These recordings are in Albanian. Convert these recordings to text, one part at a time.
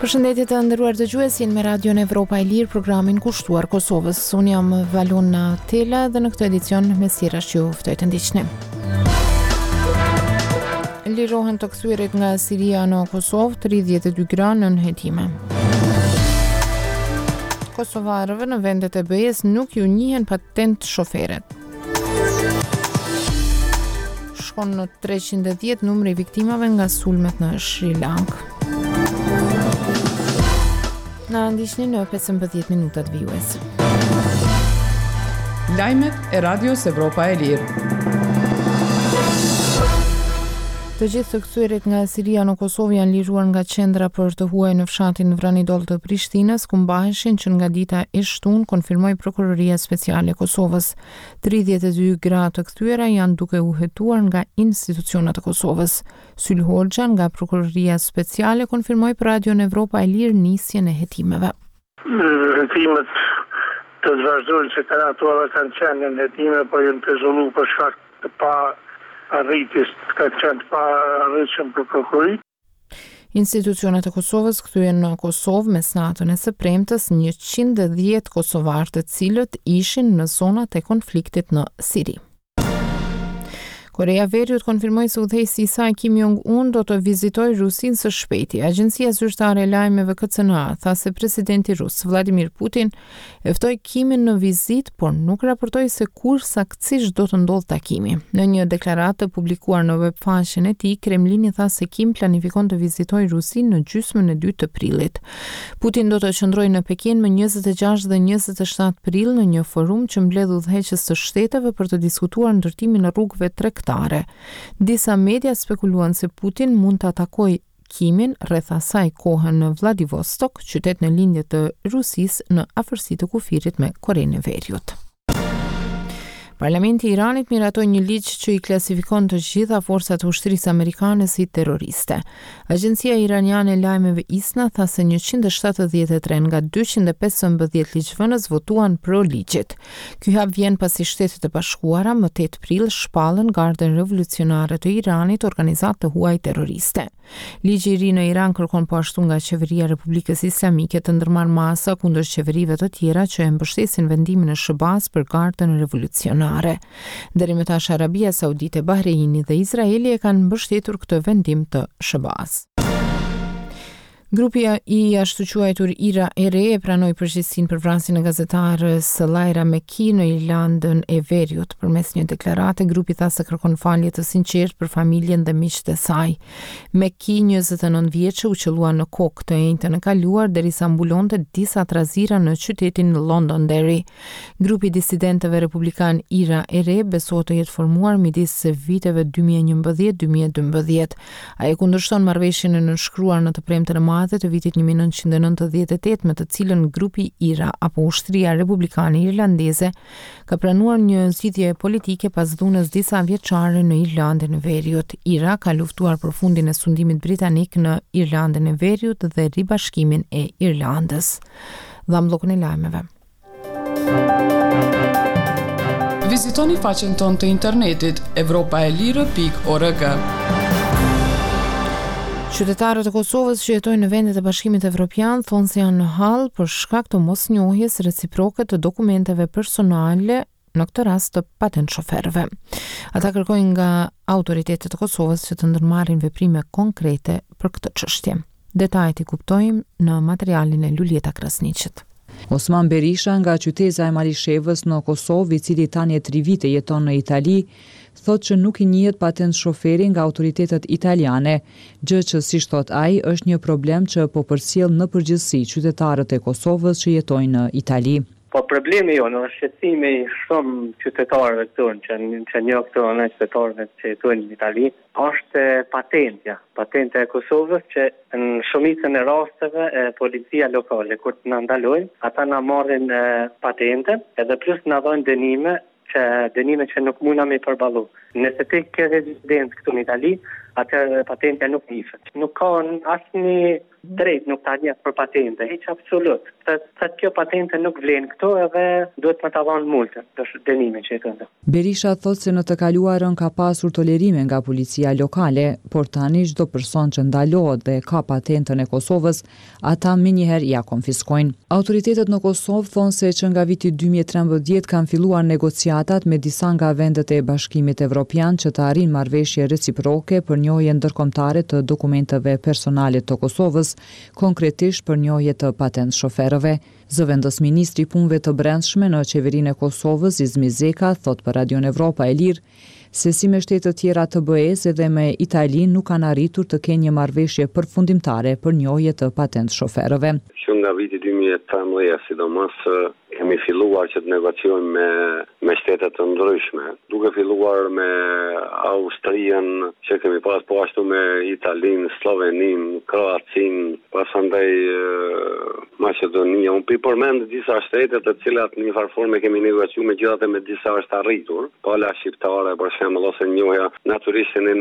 Përshëndetje të nderuar dëgjues, jeni me Radion Evropa e Lirë, programin kushtuar Kosovës. Unë jam Valona Tela dhe në këtë edicion mesira që ju ftoj të ndiqni. Lirohen të kthyerit nga Siria në Kosovë, 32 gra në nënhetime. Kosovarëve në vendet e BE-s nuk ju njihen patent shoferet. Shkon në 310 numri i viktimave nga sulmet në Sri Lankë. Na ndiqni në 15 minutat vijues. Lajmet e Radios Evropa e Lirë. Të gjithë të kthyerit nga Siria në Kosovë janë liruar nga qendra për të huaj në fshatin Vranidol të Prishtinës, ku mbaheshin që nga dita e shtunë, konfirmoi Prokuroria Speciale e Kosovës. 32 gra të kthyer janë duke u hetuar nga institucionet e Kosovës. Syl Hoxha nga Prokuroria Speciale konfirmoi për Radion Evropa e Lirë nisjen e hetimeve. Hetimet të vazhdojnë që kanatuara kanë qenë në hetime, po janë pezullu për shkak të pa arritjes, ka qenë pa arritshëm për prokurit. Institucionet e Kosovës kthyen në Kosovë mesnatën e së premtës 110 kosovarë të cilët ishin në zonat e konfliktit në Siri. Korea Veriut konfirmoi se udhëheqësi i saj Kim Jong-un do të vizitojë Rusinë së shpejti. Agjencia zyrtare e lajmeve KCNA tha se presidenti rus Vladimir Putin e ftoi Kimin në vizitë, por nuk raportoi se kur saktësisht do të ndodhë takimi. Në një deklaratë publikuar në webfaqen e tij, Kremlini tha se Kim planifikon të vizitojë Rusinë në gjysmën e 2 të prillit. Putin do të qëndrojë në Pekin më 26 dhe 27 prill në një forum që mbledh udhëheqës të shteteve për të diskutuar ndërtimin e rrugëve tregtare. Disa media spekuluan se Putin mund të atakojë Kimin rreth asaj kohë në Vladivostok, qytet në lindje të Rusisë në afërsi të kufirit me Korenë e Veriut. Parlamenti i Iranit miratoi një ligj që i klasifikon të gjitha forcat e ushtrisë amerikane si terroriste. Agjencia iraniane e lajmeve ISNA tha se 173 nga 215 ligjvënës votuan pro ligjit. Ky hap vjen pasi Shtetet e Bashkuara më 8 prill shpallën Gardën Revolucionare të Iranit, organizatë të huaj terroriste. Ligji i ri në Iran kërkon po ashtu nga qeveria e Republikës Islamike të ndërmarrë masa kundër qeverive të tjera që e mbështesin vendimin e SHBA-s për Gardën Revolucionare. Deri më tash Arabia Saudite, Bahreini dhe Izraeli e kanë mbështetur këtë vendim të SHBA-s. Grupi i ashtu quajtur Ira e Re e pranoi përgjegjësinë për vrasjen e gazetarës Laira Meki në Irlandën e Veriut. Përmes një deklarate, grupi tha se kërkon falje të sinqertë për familjen dhe miqtë e saj. Meki, 29 vjeçë, u qellua në kokë të enjtë në kaluar derisa mbulonte disa trazira në qytetin Londonderry. Grupi disidentëve republikan Ira e Re besohet të jetë formuar midis viteve 2011-2012. Ai kundërshton marrëveshjen e nënshkruar në të premten e të vitit 1998 me të cilën grupi Ira apo ushtria republikane irlandeze ka pranuar një zgjidhje politike pas dhunës disa vjeçare në Irlandën e Veriut. Ira ka luftuar për fundin e sundimit britanik në Irlandën e Veriut dhe ribashkimin e Irlandës. Dham bllokun e lajmeve. Vizitoni faqen tonë të internetit europaelire.org. Qytetarët e Kosovës që jetojnë në vendet e Bashkimit Evropian thonë se janë në hall për shkak të mosnjohjes reciproke të dokumenteve personale, në këtë rast të patent shoferëve. Ata kërkojnë nga autoritetet e Kosovës që të ndërmarrin veprime konkrete për këtë çështje. Detajet i kuptojmë në materialin e Lulieta Krasniqit. Osman Berisha nga qyteza e Malishevës në Kosovë, i cili tani 3 vite jeton në Itali, thotë që nuk i njihet patent shoferi nga autoritetet italiane, gjë që si thot ai është një problem që po përcjell në përgjithësi qytetarët e Kosovës që jetojnë në Itali. Po problemi jonë është shqetësimi shumë qytetarëve këtu që një këtu në qytetarëve që jetojnë në Itali, është patentja e Kosovës që në shumicën e rasteve policia lokale kur të na ndalojnë, ata na marrin patentën edhe plus na dhojnë dënime që nuk mundna me përballu. Nëse ti ke rezident këtu në Itali, atëherë patentja nuk niset. Nuk ka asnjë drejt nuk ta njeh për patente, hiç absolut. Sa kjo patente nuk vlen këto edhe duhet me ta dhanë multën, dënimin që e kanë. Berisha thotë se në të kaluarën ka pasur tolerime nga policia lokale, por tani çdo person që ndalohet dhe ka patentën e Kosovës, ata menjëherë ja konfiskojnë. Autoritetet në Kosovë thonë se që nga viti 2013 kanë filluar negociatat me disa nga vendet e Bashkimit Evropian që të arrijnë marrëveshje reciproke për njohje ndërkombëtare të dokumenteve personale të Kosovës, konkretisht për njohje të patent shoferëve. Zëvendos ministri i punëve të brendshme në qeverinë e Kosovës, Izmi Zeka, thot për Radion Evropa e Lirë se si me shtetet tjera të BE-s edhe me Italinë nuk kanë arritur të kenë një marrëveshje përfundimtare për njohje të patent shoferëve. Që nga viti 2013, sidomos kemi filluar që të negociojmë me shtetet të ndryshme, duke filluar me Austrinë, që kemi pas po ashtu me Italinë, Sloveninë, Kroacinë, pasandaj Maqedonia. Unë përmend disa shtete të cilat në një farë forme kemi negociuar, megjithatë me disa është arritur, pala shqiptare për shembull ose njohja, natyrisht ne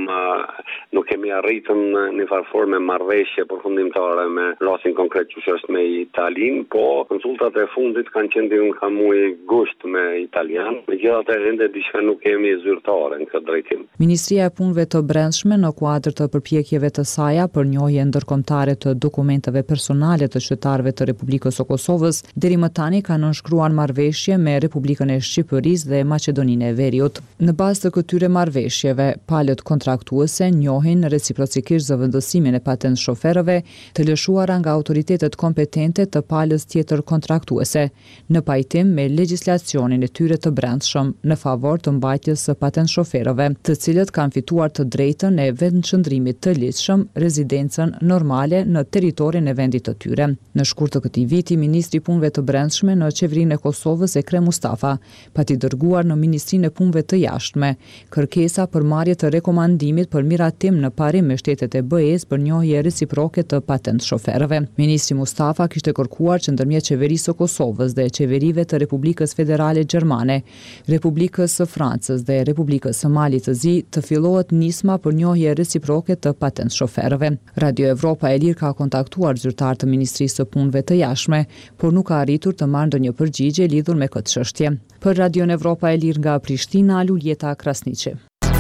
nuk kemi arritur në një farë forme marrëveshje përfundimtare me rastin konkret që është me Italinë, po konsultat e fundit kanë qenë nga muaji gusht me italian, megjithatë ende diçka nuk kemi zyrtare në këtë drejtim. Ministria e Punëve të Brendshme në kuadër të përpjekjeve të saj për njohje ndërkombëtare të dokumenteve personale të qytetarëve të Republikës së Kosovës, deri më tani kanë nënshkruar marrëveshje me Republikën e Shqipërisë dhe Maqedoninë e Veriut. Në bazë të këtyre marrëveshjeve, palët kontraktuese njohin reciprocikisht zëvendësimin e patent shoferëve të lëshuara nga autoritetet kompetente të palës tjetër kontraktuese, në pajtim me legjislacionin e tyre të brendshëm në favor të mbajtjes së patent shoferëve, të cilët kanë fituar të drejtën e vendçëndrimit të ligjshëm, rezidencën normale në territorin e vendit të tyre. Në shkurt të këtij viti, ministri i Punëve të Brendshme në qeverinë e Kosovës, Ekrem Mustafa, pati dërguar në Ministrinë e Punëve të Jashtme kërkesa për marrje të rekomandimit për miratim në parim me shtetet e BE-s për njohje reciproke të patent shoferëve. Ministri Mustafa kishte kërkuar që ndërmjet qeverisë së Kosovës dhe qeverive të Republikës Federale Gjermane, Republikës së Francës dhe Republikës së Malit të Zi të fillohet nisma për njohje reciproke të patent shoferëve. Radio Evropa e Lirë ka kontaktuar zyrtar të Ministrisë së Punëve të Jashtme, por nuk ka arritur të marrë ndonjë përgjigje lidhur me këtë çështje. Për Radion Evropa e Lirë nga Prishtina, Luljeta Krasniqi.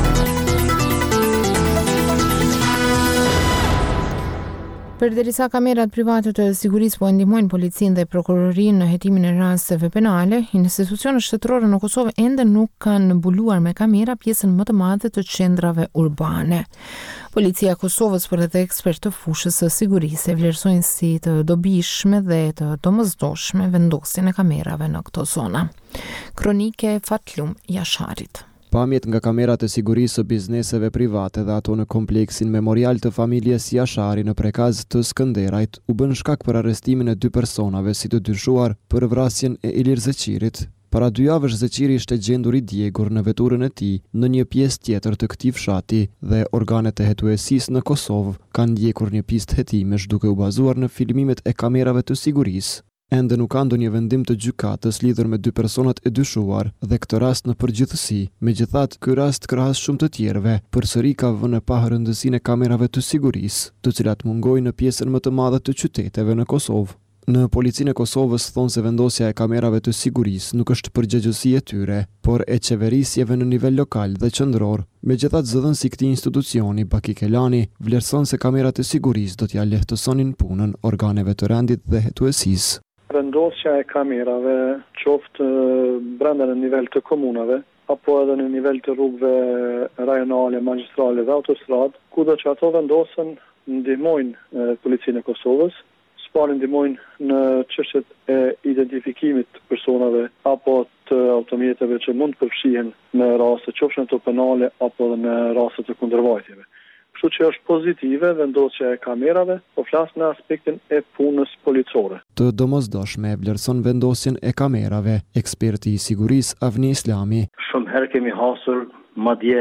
Përderisa kamerat private të sigurisë po ndihmojnë policinë dhe prokurorinë në hetimin e rasteve penale, institucionet shtetërore në Kosovë ende nuk kanë mbuluar me kamera pjesën më të madhe të qendrave urbane. Policia e Kosovës por edhe ekspertë të fushës së sigurisë e vlerësojnë si të dobishme dhe të domosdoshme vendosjen e kamerave në këto zona. Kronike Fatlum Jasharit. Pamjet nga kamerat e sigurisë së bizneseve private dhe ato në kompleksin memorial të familjes Jashari në prekaz të Skënderajt u bën shkak për arrestimin e 2 personave si të dyshuar për vrasjen e Ilir Zeqirit. Para 2 javësh Zeqiri ishte gjendur i djegur në veturën e tij në një pjesë tjetër të këtij fshati dhe organet e hetuesisë në Kosovë kanë ndjekur një pistë hetimesh duke u bazuar në filmimet e kamerave të sigurisë. Ende nuk ka ndonjë vendim të gjykatës lidhur me 2 personat e dyshuar dhe këtë rast në përgjithësi. Megjithatë, ky rast krahas shumë të tjerëve përsëri ka vënë pa rëndësinë e kamerave të sigurisë, të cilat mungojnë në pjesën më të madhe të qyteteve në Kosovë. Në policinë e Kosovës thonë se vendosja e kamerave të sigurisë nuk është përgjegjësi e tyre, por e qeverisjeve në nivel lokal dhe qendror. Megjithatë, zëdhënësi i këtij institucioni, Baki Kelani, vlerëson se kamerat e sigurisë do t'ja lehtësonin punën organeve të rendit dhe hetuesisë. Vendosja e kamerave, qoftë brenda në nivel të komunave, apo edhe në nivel të rrugëve rajonale, magjistrale dhe autostradë, kudo që ato vendosen ndihmojnë policinë e Kosovës, ndihmojnë në çështjet e identifikimit të personave apo të automjeteve që mund të përfshihen në raste qofshin ato penale apo në raste të kundërvajtjeve. Kështu që është pozitive vendosja e kamerave, po flas në aspektin e punës policore. Të domosdoshme vlerëson vendosjen e kamerave eksperti i sigurisë Avni Islami. Shumë herë kemi hasur madje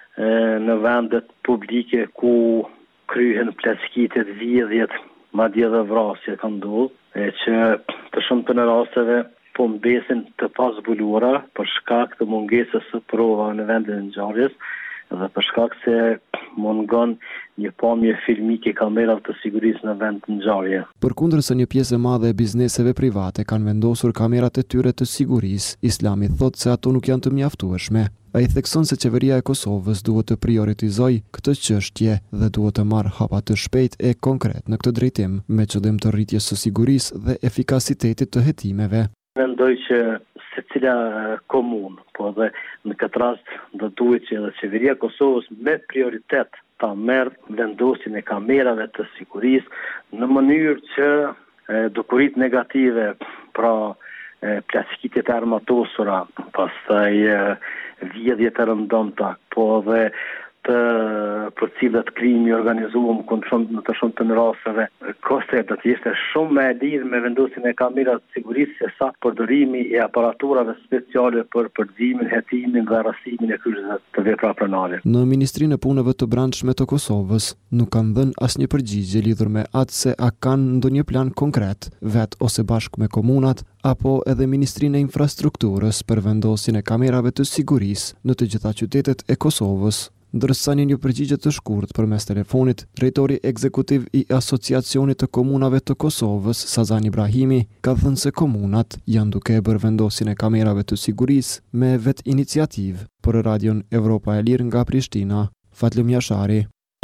në vendet publike ku kryhen pleskitet, vjedhjet, madje dhe vrasje kanë ndodhur, që të shumë të në rasteve po mbesin të pazbuluara për shkak të mungesës së prova në vendin e ngjarjes. dhe për shkak se mungon një pamje filmike kamerave të sigurisë në vend të ngjarje. Përkundërse një pjesë e madhe e bizneseve private kanë vendosur kamerat e tyre të sigurisë, Islami thotë se ato nuk janë të mjaftueshme. Ai thekson se qeveria e Kosovës duhet të prioritizojë këtë çështje dhe duhet të marrë hapa të shpejt e konkret në këtë drejtim, me qëllim të rritjes së sigurisë dhe efikasitetit të hetimeve. Mendoj që secila komunë, po dhe në këtë rast do duhet që edhe qeveria e Kosovës me prioritet ta merr vendosjen e kamerave të sigurisë në mënyrë që dukurit negative, pra plastikitet e armatosura, pastaj vjedhjet e rëndomta, po dhe për cilat krimi organizuar në të shumë të rasteve, koste do të ishte shumë më e lirë me vendosjen e kamerave të sigurisë se sa përdorimi i aparaturave speciale për përzimin, hetimin dhe rasthimin e kryerjes të vepra pronare. Në Ministrinë e Punëve të Brendshme të Kosovës nuk kanë dhënë asnjë përgjigje lidhur me atë se a kanë ndonjë plan konkret, vet ose bashkë me komunat, apo edhe Ministrinë e Infrastrukturës për vendosjen e kamerave të sigurisë në të gjitha qytetet e Kosovës. Ndërsa një përgjigje të shkurt përmes telefonit, drejtori ekzekutiv i Asociacionit të Komunave të Kosovës, Sazan Ibrahimi, ka thënë se komunat janë duke e bërë vendosjen e kamerave të sigurisë me vet iniciativë. Për Radion Evropa e Lirë nga Prishtina, Fatlum Jashari.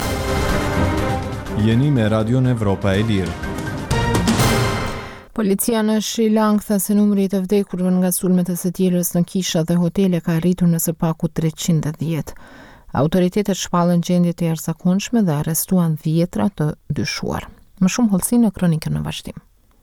Jeni me Radion Evropa e Lirë. Policia në Sri Lankë tha se numri i të vdekurve nga sulmet e së dielës në kisha dhe hotele ka arritur në së paku 310. Autoritetet shpallën gjendje të jashtëzakonshme dhe arrestuan 10 të dyshuar. Më shumë hollësi në kronikën në vazhdim.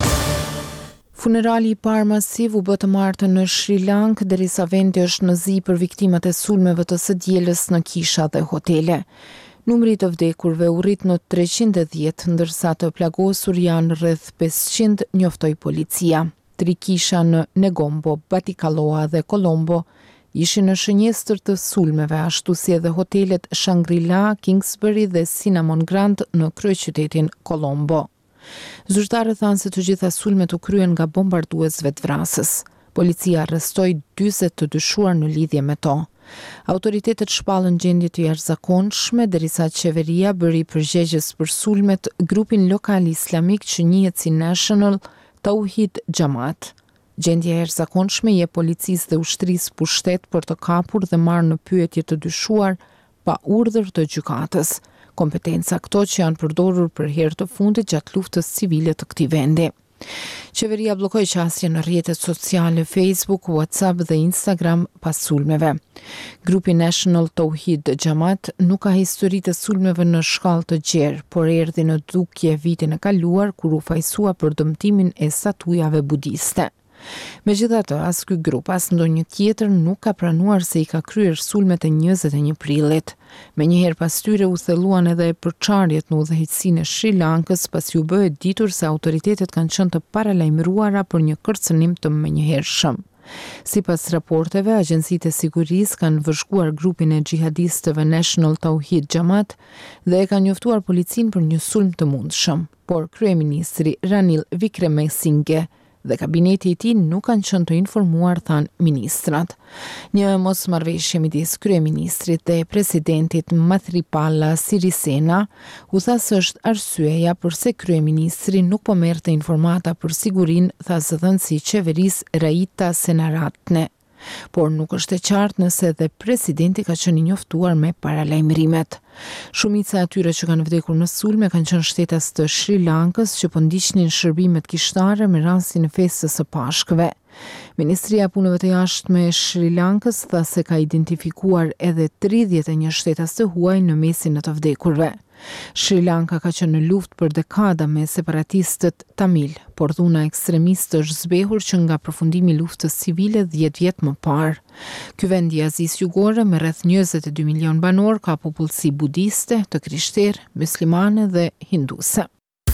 Funerali i parë masiv u bë të martën në Sri Lankë, derisa vendi është në zi për viktimat e sulmeve të së dielës në kisha dhe hotele. Numri i të vdekurve u rrit në 310, ndërsa të plagosur janë rreth 500, njoftoi policia. 3 kisha në Negombo, Batikaloa dhe Colombo ishin në shënjestër të sulmeve, ashtu si edhe hotelet Shangri-La, Kingsbury dhe Cinnamon Grand në kryeqytetin Colombo. Zyrtarët thanë se të gjitha sulmet u kryen nga bombardues vetvrasës. Policia arrestoi 40 të dyshuar në lidhje me to. Autoritetet shpallën gjendje të jashtëzakonshme, derisa qeveria bëri përgjegjës për sulmet grupin lokal islamik që njihet si National Tawhid Jamaat. Gjendja e jashtëzakonshme jep policisë dhe ushtrisë pushtet për të kapur dhe marrë në pyetje të dyshuar pa urdhër të gjykatës. Kompetenca këto që janë përdorur për herë të fundit gjatë luftës civile të këtij vendi. Qeveria bllokoi qasjen në rrjetet sociale Facebook, WhatsApp dhe Instagram pas sulmeve. Grupi National Tawhid Jamaat nuk ka histori të sulmeve në shkallë të gjerë, por erdhi në dukje vitin e kaluar kur u fajsua për dëmtimin e statujave budiste. Megjithatë, as ky grup as ndonjë tjetër nuk ka pranuar se i ka kryer sulmet e 21 prillit. Menjëherë pas tyre u thelluan edhe përçarjet në udhëheqësinë e Sri Lankës, pasi u bë e ditur se autoritetet kanë qenë të paralajmëruara për një kërcënim të menjëhershëm. Sipas raporteve, agjencitë e sigurisë kanë vëzhguar grupin e xhihadistëve National Tawhid Jamaat dhe e kanë njoftuar policinë për një sulm të mundshëm, por kryeministri Ranil Wickremesinghe dhe kabineti i tij nuk kanë qenë të informuar, thanë ministrat. Një mosmarrëveshje midis kryeministrit dhe presidentit Mathripala Sirisena u tha se është arsyeja pse kryeministri nuk po merrte informata për sigurinë, tha zëdhënësi i qeverisë Raita Senaratne. Por nuk është e qartë nëse edhe presidenti ka qenë i njoftuar me paralajmërimet. Shumica e atyre që kanë vdekur në sulme kanë qenë shtetas të Sri Lankës që po ndiqnin shërbimet kishtare me rastin e festës së Pashkëve. Ministria e Punëve të Jashtme e Sri Lankës tha se ka identifikuar edhe 31 shtetas të huaj në mesin e të vdekurve. Sri Lanka ka qenë në luftë për dekada me separatistët Tamil, por dhuna ekstremistë është zbehur që nga përfundimi i luftës civile 10 vjet më parë. Ky vend i Azisë Jugore me rreth 22 milion banor ka popullsi budiste, të krishterë, muslimane dhe hinduse.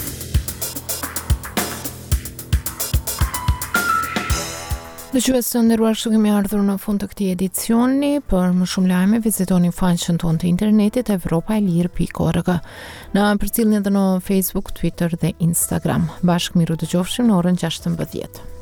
Dëgjues të nderuar, kështu kemi ardhur në fund të këtij edicioni. Për më shumë lajme vizitoni faqen tonë të internetit evropaelir.org. Na përcjellni edhe në Facebook, Twitter dhe Instagram. Bashkë miru dëgjofshim në orën 16.